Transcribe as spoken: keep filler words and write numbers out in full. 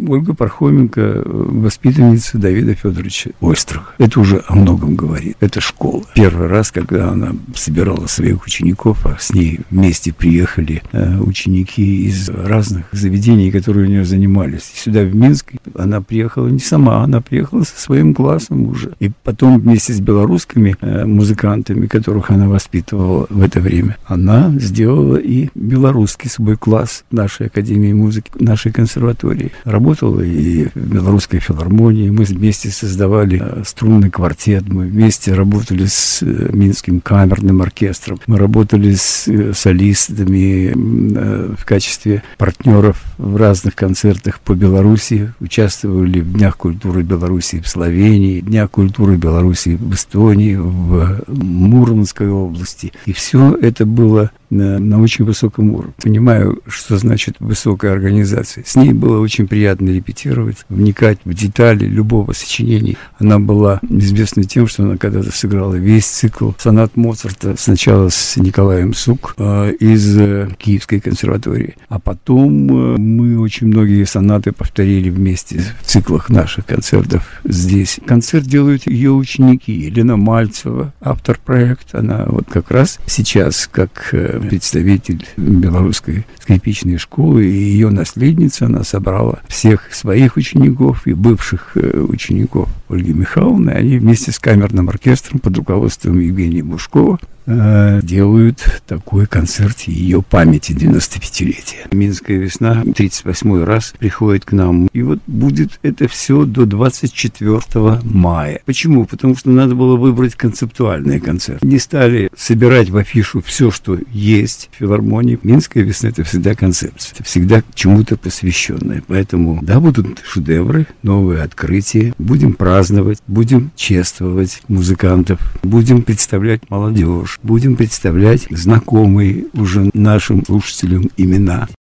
Ольга Пархоменко – воспитанница Давида Федоровича Ойстраха. Это уже о многом говорит. Это школа. Первый раз, когда она собирала своих учеников, а с ней вместе приехали э, ученики из разных заведений, которые у нее занимались. И сюда, в Минск, она приехала не сама, она приехала со своим классом уже. И потом вместе с белорусскими э, музыкантами, которых она воспитывала в это время, она сделала и белорусский свой класс нашей Академии музыки, нашей консерватории. Работала и в Белорусской филармонии. Мы вместе создавали э, струнный квартет, мы вместе работали с э, Минским камерным оркестром, мы работали с э, солистами э, в качестве партнеров в разных концертах по Беларуси, участвовали в Днях культуры Беларуси в Словении, Днях культуры Беларуси в Эстонии, в Мурманской области. И все это было на, на очень высоком уровне. Понимаю, что значит высокая организация. С ней было очень приятно репетировать, вникать в детали любого сочинения. Она была известна тем, что она когда-то сыграла весь цикл сонат Моцарта, сначала с Николаем Сук э, из э, Киевской консерватории, а потом э, мы очень многие сонаты повторили вместе в циклах наших концертов здесь. Концерт делают ее ученики. Елена Мальцева, автор проекта, она вот как раз сейчас как э, представитель белорусской скрипичной школы, и ее наследница, она собрала всех своих учеников и бывших э, учеников Ольги Михайловны. Они вместе с камерным оркестром под руководством Евгения Бушкова э, делают такой концерт ее памяти, девяностопятилетия. Минская весна тридцать восьмой раз приходит к нам. И вот будет это все до двадцать четвёртого мая. Почему? Потому что надо было выбрать концептуальный концерт. Не стали собирать в афишу все, что есть в филармонии. Минская весна — это всегда концепция. Это всегда чему-то посвященное. Поэтому, да, будут шедевры, новые открытия. Будем праздновать, будем чествовать музыкантов, будем представлять молодежь, будем представлять знакомые уже нашим слушателям имена.